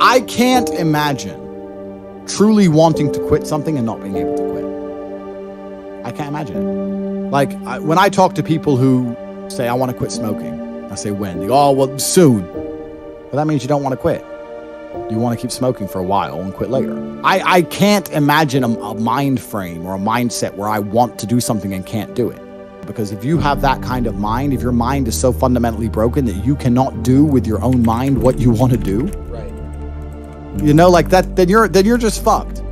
I can't imagine truly wanting to quit something and not being able to quit. I can't imagine it. Like, when I talk to people who say, I want to quit smoking, I say, when? They go, oh, well, soon. But that means you don't want to quit. You want to keep smoking for a while and quit later. I can't imagine a mind frame or a mindset where I want to do something and can't do it. Because if you have that kind of mind, if your mind is so fundamentally broken that you cannot do with your own mind what you want to do, right? You know, like that, then you're just fucked.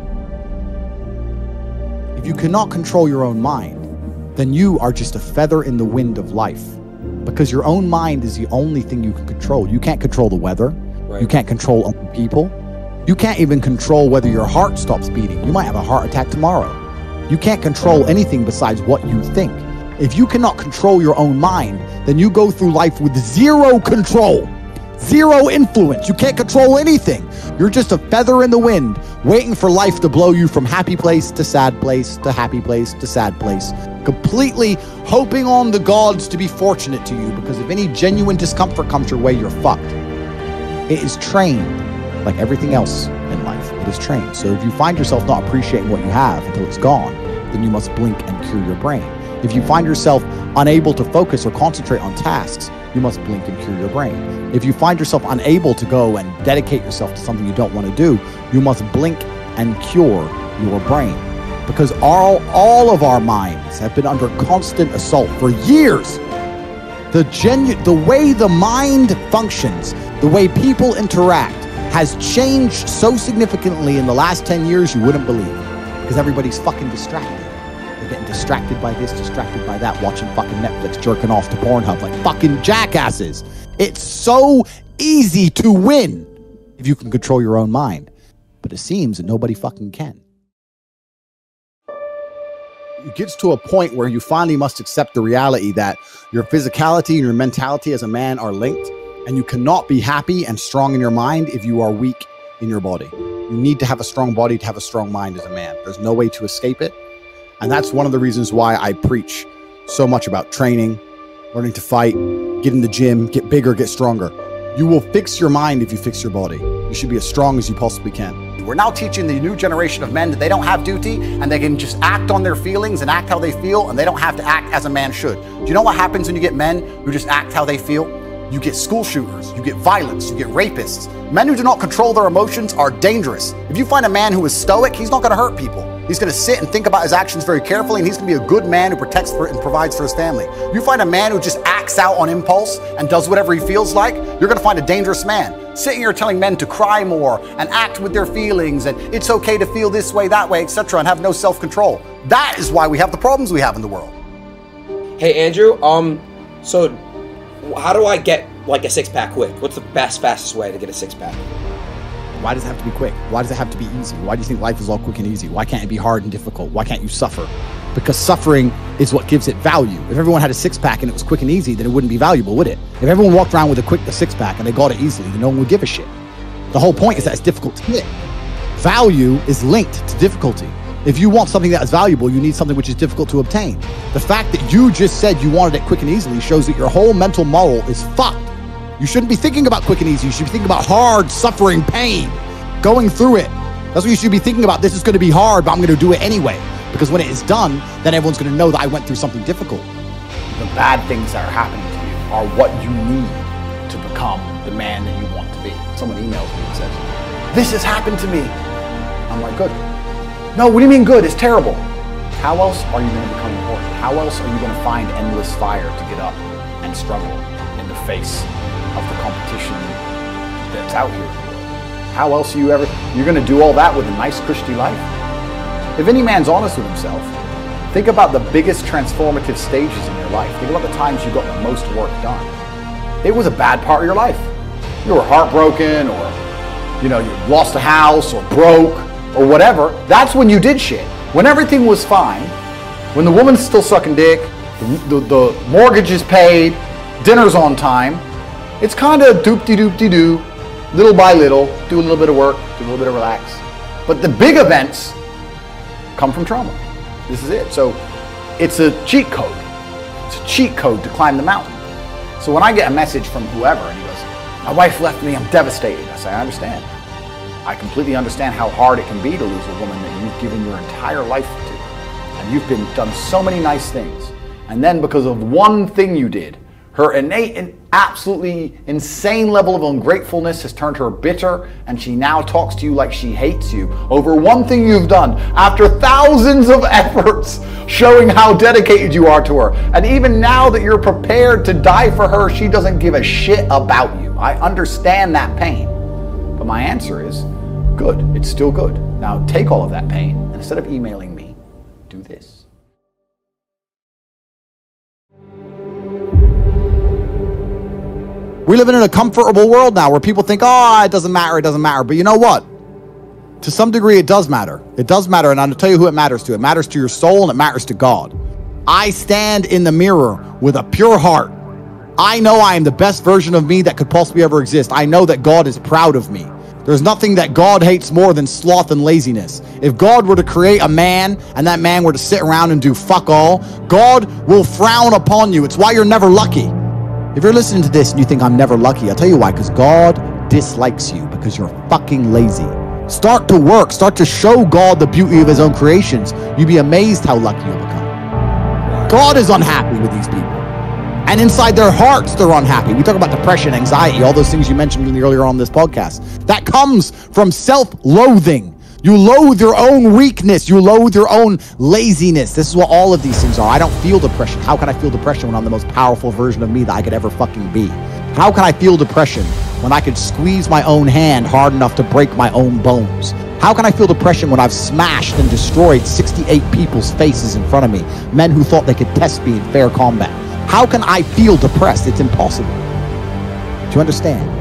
If you cannot control your own mind, then you are just a feather in the wind of life. Because your own mind is the only thing you can control. You can't control the weather. Right. You can't control other people. You can't even control whether your heart stops beating. You might have a heart attack tomorrow. You can't control anything besides what you think. If you cannot control your own mind, then you go through life with zero control, zero influence. You can't control anything. You're just a feather in the wind, waiting for life to blow you from happy place to sad place to happy place to sad place, completely hoping on the gods to be fortunate to you, because if any genuine discomfort comes your way, you're fucked. It is trained, like everything else in life. It is trained. So if you find yourself not appreciating what you have until it's gone, then you must blink and cure your brain. If you find yourself unable to focus or concentrate on tasks, you must blink and cure your brain. If you find yourself unable to go and dedicate yourself to something you don't want to do, you must blink and cure your brain. Because all of our minds have been under constant assault for years. The way the mind functions, the way people interact, has changed so significantly in the last 10 years you wouldn't believe. Because everybody's fucking distracted. They're getting distracted by this, distracted by that, watching fucking Netflix, jerking off to Pornhub like fucking jackasses. It's so easy to win if you can control your own mind. But it seems that nobody fucking can. It gets to a point where you finally must accept the reality that your physicality and your mentality as a man are linked, and you cannot be happy and strong in your mind if you are weak in your body. You need to have a strong body to have a strong mind as a man. There's no way to escape it. And that's one of the reasons why I preach so much about training, learning to fight, get in the gym, get bigger, get stronger. You will fix your mind if you fix your body. You should be as strong as you possibly can. We're now teaching the new generation of men that they don't have duty and they can just act on their feelings and act how they feel, and they don't have to act as a man should. Do you know what happens when you get men who just act how they feel? You get school shooters, you get violence, you get rapists. Men who do not control their emotions are dangerous. If you find a man who is stoic, he's not going to hurt people. He's going to sit and think about his actions very carefully, and he's going to be a good man who protects and provides for his family. You find a man who just acts out on impulse and does whatever he feels like, you're going to find a dangerous man. Sitting here telling men to cry more and act with their feelings and it's okay to feel this way, that way, etc., and have no self-control. That is why we have the problems we have in the world. Hey, Andrew, so how do I get like a six-pack quick? What's the fastest way to get a six-pack? Why does it have to be quick? Why does it have to be easy? Why do you think life is all quick and easy? Why can't it be hard and difficult? Why can't you suffer? Because suffering is what gives it value. If everyone had a six-pack and it was quick and easy, then it wouldn't be valuable, would it? If everyone walked around with a six-pack and they got it easily, then no one would give a shit. The whole point is that it's difficult to get. Value is linked to difficulty. If you want something that is valuable, you need something which is difficult to obtain. The fact that you just said you wanted it quick and easily shows that your whole mental model is fucked. You shouldn't be thinking about quick and easy. You should be thinking about hard, suffering, pain, going through it. That's what you should be thinking about. This is going to be hard, but I'm going to do it anyway. Because when it is done, then everyone's going to know that I went through something difficult. The bad things that are happening to you are what you need to become the man that you want to be. Someone emails me and says, "This has happened to me." I'm like, good. No, what do you mean good? It's terrible. How else are you going to become important? How else are you going to find endless fire to get up and struggle in the face of the competition that's out here? How else are you're going to do all that with a nice, cushy life? If any man's honest with himself, think about the biggest transformative stages in your life. Think about the times you got the most work done. It was a bad part of your life. You were heartbroken, or you lost a house, or broke, or whatever. That's when you did shit. When everything was fine, when the woman's still sucking dick, the mortgage is paid, dinner's on time, it's kind of doop-de-doop-de-doo, little by little, do a little bit of work, do a little bit of relax. But the big events come from trauma. This is it. So it's a cheat code. It's a cheat code to climb the mountain. So when I get a message from whoever and he goes, My wife left me, I'm devastated. I say, I understand. I completely understand how hard it can be to lose a woman that you've given your entire life to. And you've done so many nice things. And then because of one thing you did, her innate and absolutely insane level of ungratefulness has turned her bitter, and she now talks to you like she hates you over one thing you've done after thousands of efforts showing how dedicated you are to her. And even now that you're prepared to die for her, she doesn't give a shit about you. I understand that pain. But my answer is, good, it's still good. Now take all of that pain, and instead of emailing me, do this. We live in a comfortable world now where people think, oh, it doesn't matter, it doesn't matter. But you know what? To some degree, it does matter. It does matter, and I'll tell you who it matters to. It matters to your soul, and it matters to God. I stand in the mirror with a pure heart. I know I am the best version of me that could possibly ever exist. I know that God is proud of me. There's nothing that God hates more than sloth and laziness. If God were to create a man, and that man were to sit around and do fuck all, God will frown upon you. It's why you're never lucky. If you're listening to this and you think I'm never lucky, I'll tell you why, because God dislikes you because you're fucking lazy. Start to work. Start to show God the beauty of his own creations. You'd be amazed how lucky you'll become. God is unhappy with these people. And inside their hearts, they're unhappy. We talk about depression, anxiety, all those things you mentioned earlier on this podcast. That comes from self-loathing. You loathe your own weakness. You loathe your own laziness. This is what all of these things are. I don't feel depression. How can I feel depression when I'm the most powerful version of me that I could ever fucking be? How can I feel depression when I could squeeze my own hand hard enough to break my own bones? How can I feel depression when I've smashed and destroyed 68 people's faces in front of me? Men who thought they could test me in fair combat. How can I feel depressed? It's impossible. Do you understand?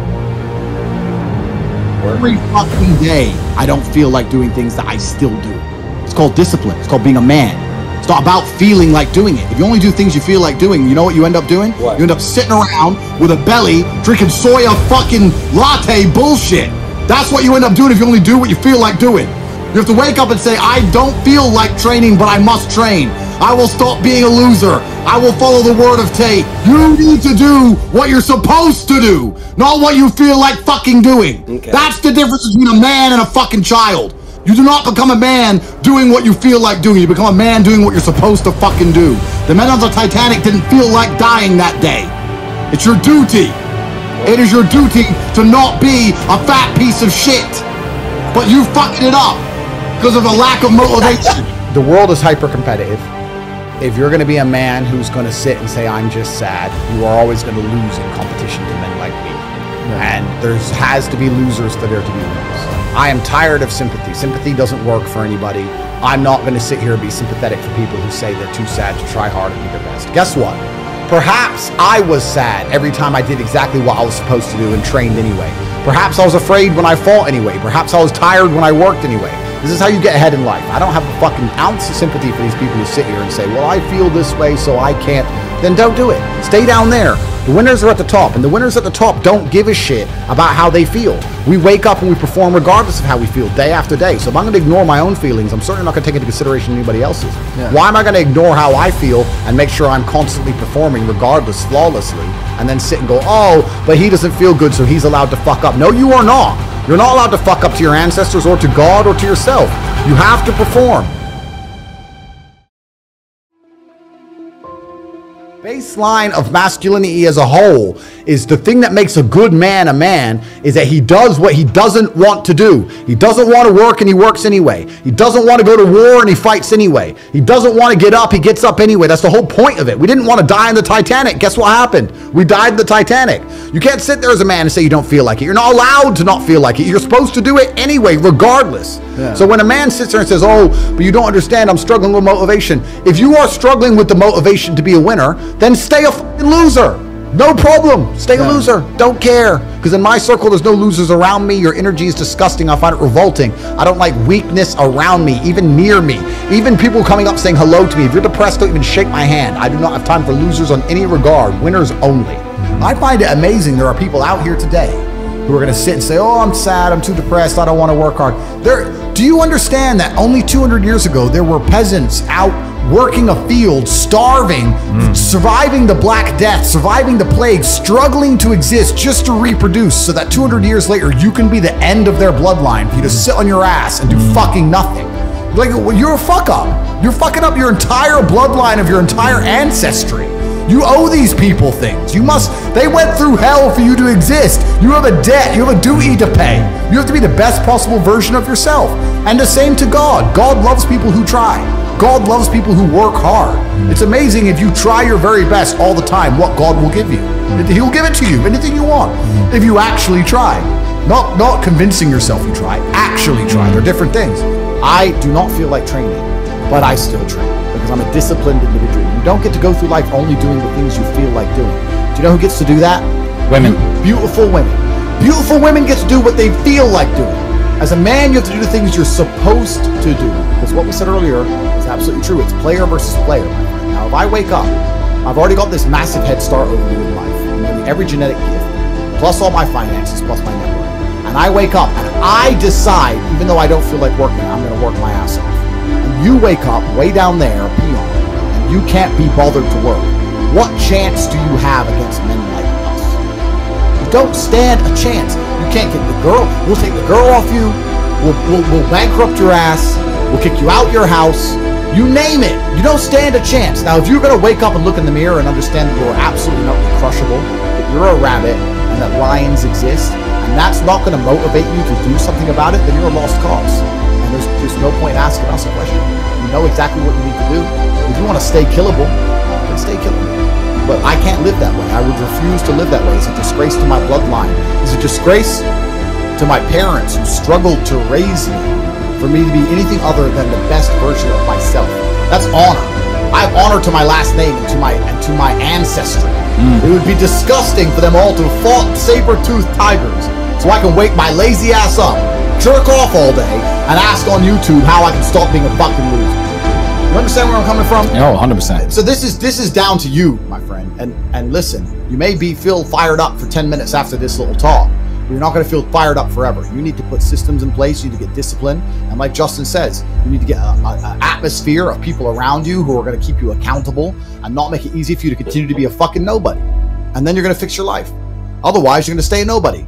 Every fucking day, I don't feel like doing things that I still do. It's called discipline. It's called being a man. It's not about feeling like doing it. If you only do things you feel like doing, you know what you end up doing? What? You end up sitting around with a belly, drinking soya fucking latte bullshit. That's what you end up doing if you only do what you feel like doing. You have to wake up and say, I don't feel like training, but I must train. I will stop being a loser. I will follow the word of Tate. You need to do what you're supposed to do, not what you feel like fucking doing. Okay. That's the difference between a man and a fucking child. You do not become a man doing what you feel like doing. You become a man doing what you're supposed to fucking do. The men on the Titanic didn't feel like dying that day. It's your duty. It is your duty to not be a fat piece of shit. But you fucking it up because of a lack of motivation. The world is hyper-competitive. If you're going to be a man who's going to sit and say, I'm just sad, you are always going to lose in competition to men like me. And there has to be losers for there to be winners. I am tired of sympathy. Sympathy doesn't work for anybody. I'm not going to sit here and be sympathetic for people who say they're too sad to try hard and be their best. Guess what? Perhaps I was sad every time I did exactly what I was supposed to do and trained anyway. Perhaps I was afraid when I fought anyway. Perhaps I was tired when I worked anyway. This is how you get ahead in life. I don't have a fucking ounce of sympathy for these people who sit here and say, well, I feel this way, so I can't. Then don't do it. Stay down there. The winners are at the top, and the winners at the top don't give a shit about how they feel. We wake up and we perform regardless of how we feel day after day. So if I'm going to ignore my own feelings, I'm certainly not going to take into consideration anybody else's. Yeah. Why am I going to ignore how I feel and make sure I'm constantly performing regardless, flawlessly, and then sit and go, oh, but he doesn't feel good, so he's allowed to fuck up. No, you are not. You're not allowed to fuck up to your ancestors or to God or to yourself. You have to perform. Baseline of masculinity as a whole is the thing that makes a good man is that he does what he doesn't want to do. He doesn't want to work and he works anyway. He doesn't want to go to war and he fights anyway. He doesn't want to get up, he gets up anyway. That's the whole point of it. We didn't want to die in the Titanic. Guess what happened? We died in the Titanic. You can't sit there as a man and say you don't feel like it. You're not allowed to not feel like it. You're supposed to do it anyway, regardless. Yeah. So when a man sits there and says, oh, but you don't understand, I'm struggling with motivation. If you are struggling with the motivation to be a winner, then stay a fucking loser. No problem. Stay a loser. Don't care. Because in my circle, there's no losers around me. Your energy is disgusting. I find it revolting. I don't like weakness around me, even near me. Even people coming up saying hello to me. If you're depressed, don't even shake my hand. I do not have time for losers on any regard. Winners only. I find it amazing there are people out here today who are going to sit and say, oh, I'm sad, I'm too depressed, I don't want to work hard. Do you understand that only 200 years ago, there were peasants out working a field, starving, surviving the Black Death, surviving the plague, struggling to exist just to reproduce so that 200 years later you can be the end of their bloodline for you to sit on your ass and do fucking nothing. Like, you're a fuck up. You're fucking up your entire bloodline of your entire ancestry. You owe these people things. They went through hell for you to exist. You have a debt, you have a duty to pay. You have to be the best possible version of yourself. And the same to God. God loves people who try. God loves people who work hard. It's amazing if you try your very best all the time, what God will give you. He'll give it to you, anything you want, if you actually try. Not convincing yourself you try, actually try. They're different things. I do not feel like training, but I still train because I'm a disciplined individual. You don't get to go through life only doing the things you feel like doing. Do you know who gets to do that? Women. Beautiful women. Beautiful women get to do what they feel like doing. As a man, you have to do the things you're supposed to do. Because what we said earlier is absolutely true. It's player versus player. Now, if I wake up, I've already got this massive head start over you in life. Maybe every genetic gift, plus all my finances, plus my network. And I wake up and I decide, even though I don't feel like working, I'm going to work my ass off. And you wake up way down there, peon, and you can't be bothered to work. What chance do you have against men like us? You don't stand a chance. You can't get the girl. We'll take the girl off you. We'll bankrupt your ass. We'll kick you out your house. You name it. You don't stand a chance. Now, if you're going to wake up and look in the mirror and understand that you're absolutely not crushable, that you're a rabbit, and that lions exist, and that's not going to motivate you to do something about it, then you're a lost cause. And there's no point asking us a question. You know exactly what you need to do. If you want to stay killable, then stay killable. But I can't live that way. I would refuse to live that way. It's a disgrace to my bloodline. It's a disgrace to my parents who struggled to raise me for me to be anything other than the best version of myself. That's honor. I have honor to my last name and to my ancestry. It would be disgusting for them all to have fought saber-toothed tigers so I can wake my lazy ass up, jerk off all day, and ask on YouTube how I can stop being a fucking loser. You understand where I'm coming from? Oh, 100%. So this is down to you, my friend. And listen, you may feel fired up for 10 minutes after this little talk, but you're not going to feel fired up forever. You need to put systems in place. You need to get discipline. And like Justin says, you need to get an atmosphere of people around you who are going to keep you accountable and not make it easy for you to continue to be a fucking nobody. And then you're going to fix your life. Otherwise, you're going to stay a nobody.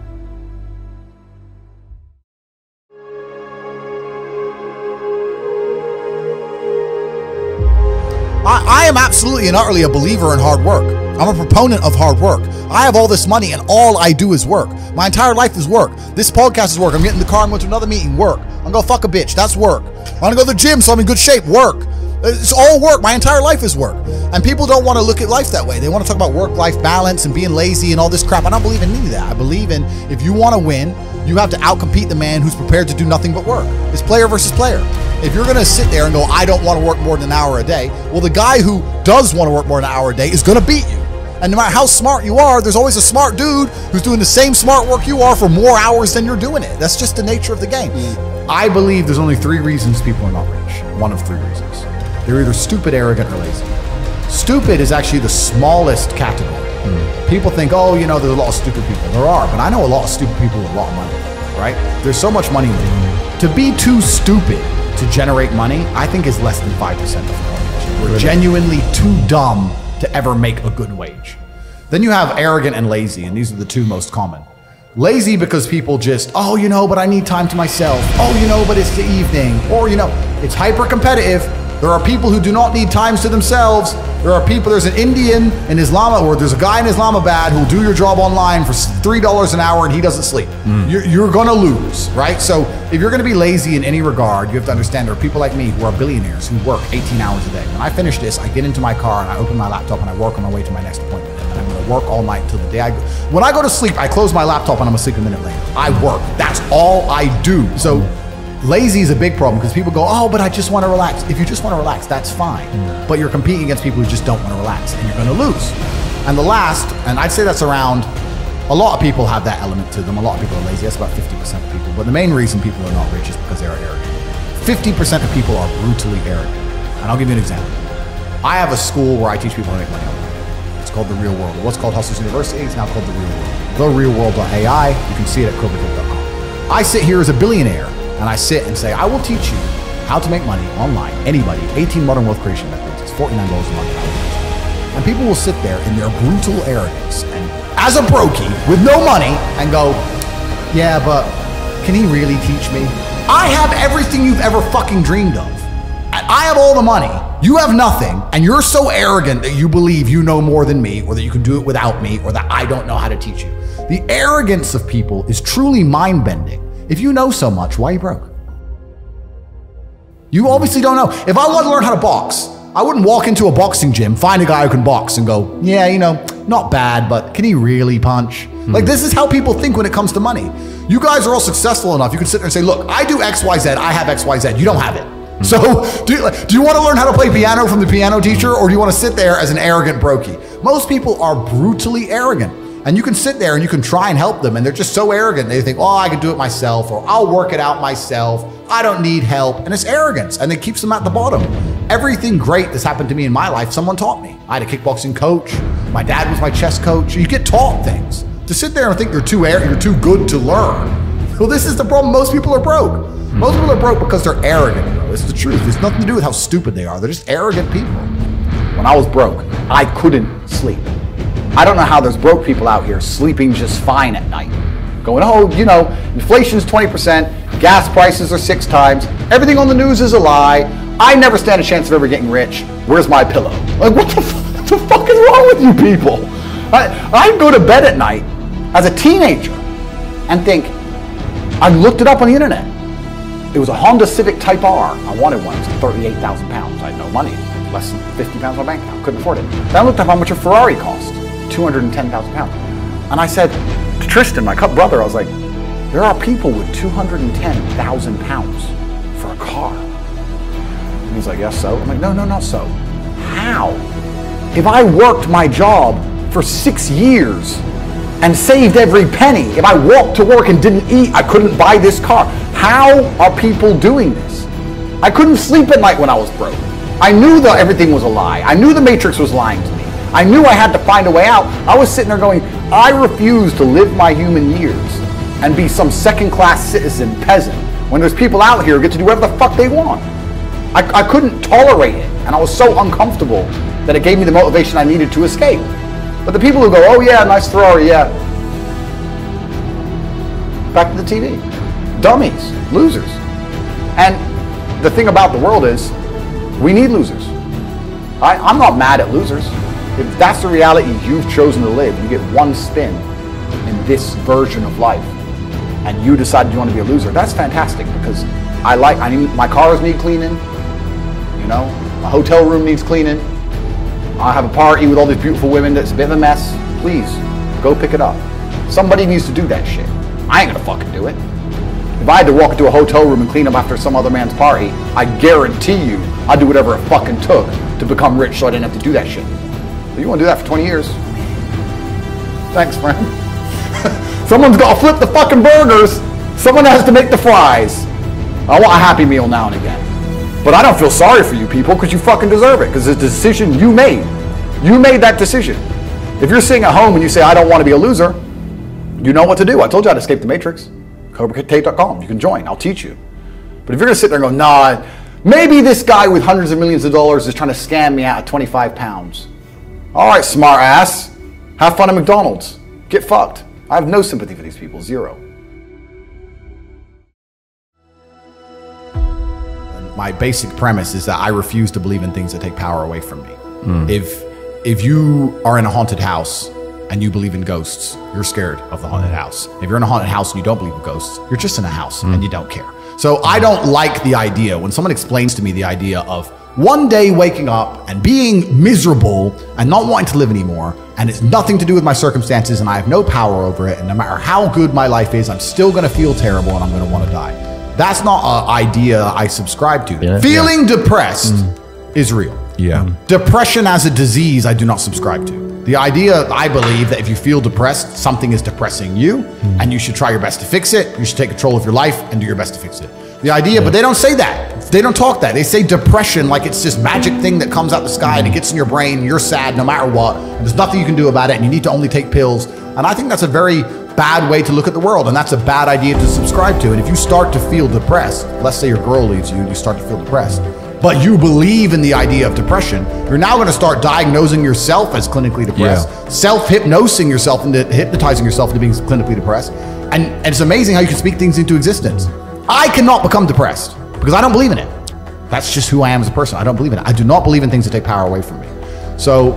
I am absolutely and utterly a believer in hard work. I'm a proponent of hard work. I have all this money and all I do is work. My entire life is work. This podcast is work. I'm getting in the car and going to another meeting. Work. I'm going to go fuck a bitch. That's work. I'm going to go to the gym so I'm in good shape. Work. It's all work. My entire life is work. And people don't want to look at life that way. They want to talk about work-life balance and being lazy and all this crap. I don't believe in any of that. I believe in if you want to win, you have to outcompete the man who's prepared to do nothing but work. It's player versus player. If you're going to sit there and go, I don't want to work more than an hour a day, well, the guy who does want to work more than an hour a day is going to beat you. And no matter how smart you are, there's always a smart dude who's doing the same smart work you are for more hours than you're doing it. That's just the nature of the game. I believe there's only 3 reasons people are not rich. One of 3 reasons. They're either stupid, arrogant, or lazy. Stupid is actually the smallest category. People think, oh, you know, there's a lot of stupid people. There are, but I know a lot of stupid people with a lot of money, right? There's so much money in it. To be too stupid to generate money, I think is less than 5% of the population. We're genuinely too dumb to ever make a good wage. Then you have arrogant and lazy, and these are the 2 most common. Lazy because people just, oh, you know, but I need time to myself. Oh, you know, but it's the evening. Or, you know, it's hyper competitive. There are people who do not need times to themselves. There are people, there's an Indian in Islam, or there's a guy in Islamabad who'll do your job online for $3 an hour and he doesn't sleep. You're gonna lose, right? So if you're gonna be lazy in any regard, you have to understand there are people like me who are billionaires who work 18 hours a day. When I finish this, I get into my car and I open my laptop and I work on my way to my next appointment. And I'm gonna work all night till the day I go. When I go to sleep, I close my laptop and I'm asleep a minute later. I work, that's all I do. So lazy is a big problem because people go, oh, but I just want to relax. If you just want to relax, that's fine. But you're competing against people who just don't want to relax and you're going to lose. And the last, and I'd say that's around, a lot of people have that element to them. A lot of people are lazy. That's about 50% of people. But the main reason people are not rich is because they're arrogant. 50% of people are brutally arrogant. And I'll give you an example. I have a school where I teach people how to make money online. It's called The Real World. What's called Hustlers University, it's now called The Real World. Go to realworld.ai. You can see it at cobragift.com. I sit here as a billionaire and I sit and say, I will teach you how to make money online. Anybody, 18 modern wealth creation methods. It's $49 a month. And people will sit there in their brutal arrogance and as a brokey with no money and go, yeah, but can he really teach me? I have everything you've ever fucking dreamed of. I have all the money. You have nothing. And you're so arrogant that you believe you know more than me, or that you can do it without me, or that I don't know how to teach you. The arrogance of people is truly mind-bending. If you know so much, why are you broke? You obviously don't know. If I wanted to learn how to box, I wouldn't walk into a boxing gym, find a guy who can box and go, yeah, you know, not bad, but can he really punch? Like, this is how people think when it comes to money. You guys are all successful enough. You can sit there and say, look, I do X, Y, Z. I have X, Y, Z. You don't have it. So do you want to learn how to play piano from the piano teacher, or do you want to sit there as an arrogant brokey? Most people are brutally arrogant. And you can sit there and you can try and help them, and they're just so arrogant. They think, oh, I can do it myself, or I'll work it out myself. I don't need help. And it's arrogance, and it keeps them at the bottom. Everything great that's happened to me in my life, someone taught me. I had a kickboxing coach. My dad was my chess coach. You get taught things. To sit there and think you're too good to learn. Well, this is the problem. Most people are broke. Most people are broke because they're arrogant, bro. This is the truth. It's nothing to do with how stupid they are. They're just arrogant people. When I was broke, I couldn't sleep. I don't know how there's broke people out here sleeping just fine at night. Going, oh, you know, inflation's 20%, gas prices are 6 times, everything on the news is a lie, I never stand a chance of ever getting rich, where's my pillow? Like, what the fuck is wrong with you people? I go to bed at night as a teenager and think, I looked it up on the internet. It was a Honda Civic Type R. I wanted one. It was 38,000 pounds. I had no money. Less than 50 pounds on my bank account. Couldn't afford it. Then I looked up how much a Ferrari cost. 210,000 pounds. And I said to Tristan, my brother, I was like, there are people with 210,000 pounds for a car. And he's like, yes, so? I'm like, no, not so. How? If I worked my job for 6 years and saved every penny, if I walked to work and didn't eat, I couldn't buy this car. How are people doing this? I couldn't sleep at night when I was broke. I knew that everything was a lie. I knew the Matrix was lying to me. I knew I had to find a way out. I was sitting there going, I refuse to live my human years and be some second-class citizen peasant when there's people out here who get to do whatever the fuck they want. I couldn't tolerate it, and I was so uncomfortable that it gave me the motivation I needed to escape. But the people who go, oh yeah, nice Ferrari, yeah. Back to the TV. Dummies, losers. And the thing about the world is, we need losers. I'm not mad at losers. If that's the reality you've chosen to live, you get one spin in this version of life, and you decided you want to be a loser, that's fantastic, because my cars need cleaning, you know, my hotel room needs cleaning, I have a party with all these beautiful women that's a bit of a mess. Please, go pick it up. Somebody needs to do that shit. I ain't gonna fucking do it. If I had to walk into a hotel room and clean up after some other man's party, I guarantee you I'd do whatever it fucking took to become rich so I didn't have to do that shit. But you want to do that for 20 years? Thanks, friend. Someone's got to flip the fucking burgers. Someone has to make the fries. I want a Happy Meal now and again. But I don't feel sorry for you people, because you fucking deserve it, because it's a decision you made. You made that decision. If you're sitting at home and you say, I don't want to be a loser, you know what to do. I told you how to escape the Matrix. CobraTate.com. You can join. I'll teach you. But if you're going to sit there and go, nah, maybe this guy with hundreds of millions of dollars is trying to scam me out of 25 pounds. All right, smart ass. Have fun at McDonald's. Get fucked. I have no sympathy for these people. Zero. My basic premise is that I refuse to believe in things that take power away from me. If you are in a haunted house and you believe in ghosts, you're scared of the haunted house. If you're in a haunted house and you don't believe in ghosts, you're just in a house and you don't care. So I don't like the idea when someone explains to me the idea of one day waking up and being miserable and not wanting to live anymore, and it's nothing to do with my circumstances and I have no power over it, and no matter how good my life is, I'm still going to feel terrible and I'm going to want to die. That's not an idea I subscribe to. Yeah, Feeling depressed is real. Depression as a disease, I do not subscribe to. The idea, I believe, that if you feel depressed, something is depressing you, and you should try your best to fix it. You should take control of your life and do your best to fix it. The idea, but they don't say that. They don't talk that. They say depression like it's this magic thing that comes out the sky and it gets in your brain and you're sad no matter what. And there's nothing you can do about it and you need to only take pills. And I think that's a very bad way to look at the world, and that's a bad idea to subscribe to. And if you start to feel depressed, let's say your girl leaves you and you start to feel depressed, but you believe in the idea of depression, you're now going to start diagnosing yourself as clinically depressed, self-hypnosing yourself into hypnotizing yourself into being clinically depressed. And it's amazing how you can speak things into existence. I cannot become depressed because I don't believe in it. That's just who I am as a person. I don't believe in it. I do not believe in things that take power away from me. So,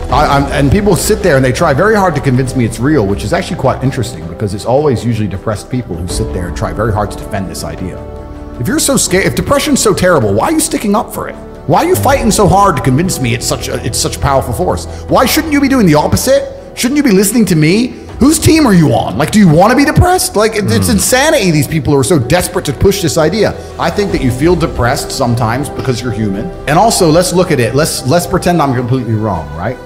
and people sit there and they try very hard to convince me it's real, which is actually quite interesting because it's always usually depressed people who sit there and try very hard to defend this idea. If you're so scared, if depression's so terrible, why are you sticking up for it? Why are you fighting so hard to convince me it's such a powerful force? Why shouldn't you be doing the opposite? Shouldn't you be listening to me? Whose team are you on? Like, do you want to be depressed? Like, it's insanity. These people who are so desperate to push this idea. I think that you feel depressed sometimes because you're human. And also, let's look at it. Let's pretend I'm completely wrong, right?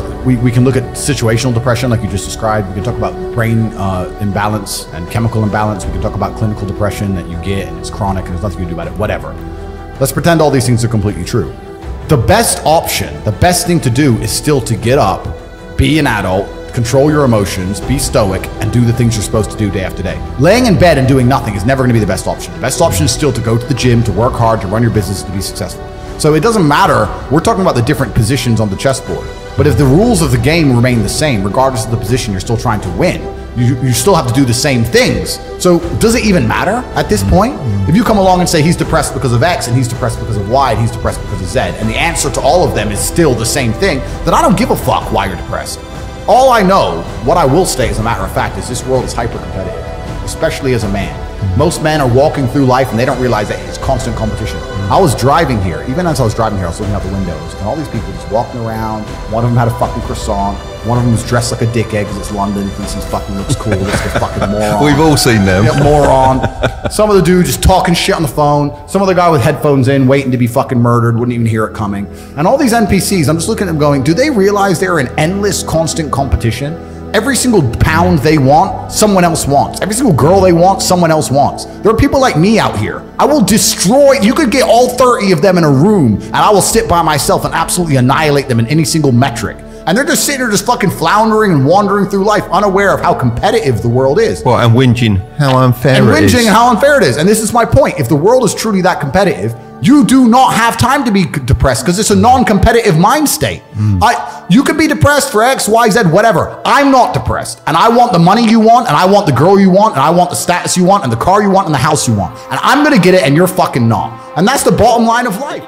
We can look at situational depression, like you just described. We can talk about brain imbalance and chemical imbalance. We can talk about clinical depression that you get and it's chronic and there's nothing you can do about it. Whatever. Let's pretend all these things are completely true. The best option, the best thing to do is still to get up, be an adult, control your emotions, be stoic, and do the things you're supposed to do day after day. Laying in bed and doing nothing is never going to be the best option. The best option is still to go to the gym, to work hard, to run your business, to be successful. So it doesn't matter. We're talking about the different positions on the chessboard. But if the rules of the game remain the same, regardless of the position you're still trying to win, you still have to do the same things. So does it even matter at this point? If you come along and say he's depressed because of X and he's depressed because of Y and he's depressed because of Z, and the answer to all of them is still the same thing, then I don't give a fuck why you're depressed. All I know, what I will say as a matter of fact, is this world is hyper-competitive, especially as a man. Most men are walking through life and they don't realize that it's constant competition. I was driving here, even as I was driving here, I was looking out the windows, and all these people just walking around. One of them had a fucking croissant. One of them was dressed like a dickhead because it's London, thinks he fucking looks cool, looks like a fucking moron. We've all seen them. Yeah, moron. Some of the dude just talking shit on the phone. Some of the guy with headphones in, waiting to be fucking murdered, wouldn't even hear it coming. And all these NPCs, I'm just looking at them going, do they realize they're in endless, constant competition? Every single pound they want, someone else wants. Every single girl they want, someone else wants. There are people like me out here. I will destroy, you could get all 30 of them in a room and I will sit by myself and absolutely annihilate them in any single metric. And they're just sitting there just fucking floundering and wandering through life, unaware of how competitive the world is. Well, and whinging how unfair it is. And whinging and how unfair it is. And this is my point. If the world is truly that competitive, you do not have time to be depressed because it's a non-competitive mind state. You could be depressed for X, Y, Z, whatever. I'm not depressed. And I want the money you want, and I want the girl you want, and I want the status you want, and the car you want, and the house you want. And I'm going to get it, and you're fucking not. And that's the bottom line of life.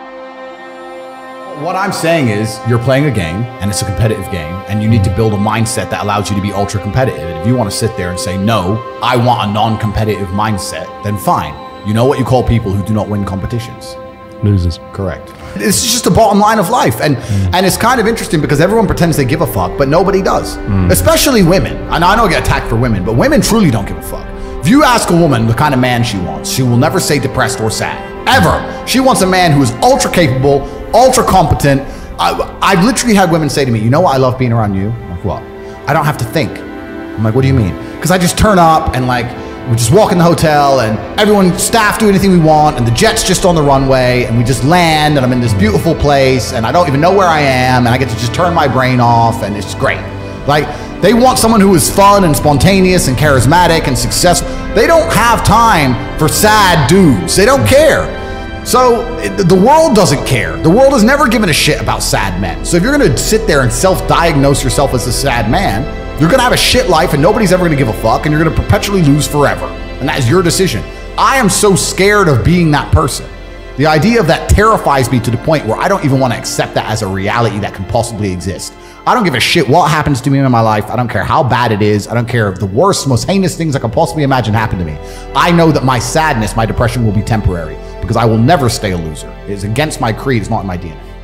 What I'm saying is you're playing a game and it's a competitive game and you need to build a mindset that allows you to be ultra competitive. And if you want to sit there and say, no, I want a non-competitive mindset, then fine. You know what you call people who do not win competitions? Losers. Correct. It's just the bottom line of life. And it's kind of interesting because everyone pretends they give a fuck, but nobody does. Especially women. And I know I get attacked for women, but women truly don't give a fuck. If you ask a woman the kind of man she wants, she will never say depressed or sad. Ever. She wants a man who is ultra capable, ultra competent. I've literally had women say to me, you know what I love being around you? I'm like, what? I don't have to think. I'm like, what do you mean? Because I just turn up and like, we just walk in the hotel and everyone, staff do anything we want and the jet's just on the runway and we just land and I'm in this beautiful place and I don't even know where I am and I get to just turn my brain off and it's great. Like, they want someone who is fun and spontaneous and charismatic and successful. They don't have time for sad dudes. They don't care. So the world doesn't care. The world has never given a shit about sad men. So if you're going to sit there and self-diagnose yourself as a sad man, you're going to have a shit life and nobody's ever going to give a fuck and you're going to perpetually lose forever. And that is your decision. I am so scared of being that person. The idea of that terrifies me to the point where I don't even want to accept that as a reality that can possibly exist. I don't give a shit what happens to me in my life. I don't care how bad it is. I don't care if the worst, most heinous things I can possibly imagine happen to me. I know that my sadness, my depression will be temporary because I will never stay a loser. It is against my creed. It's not in my DNA.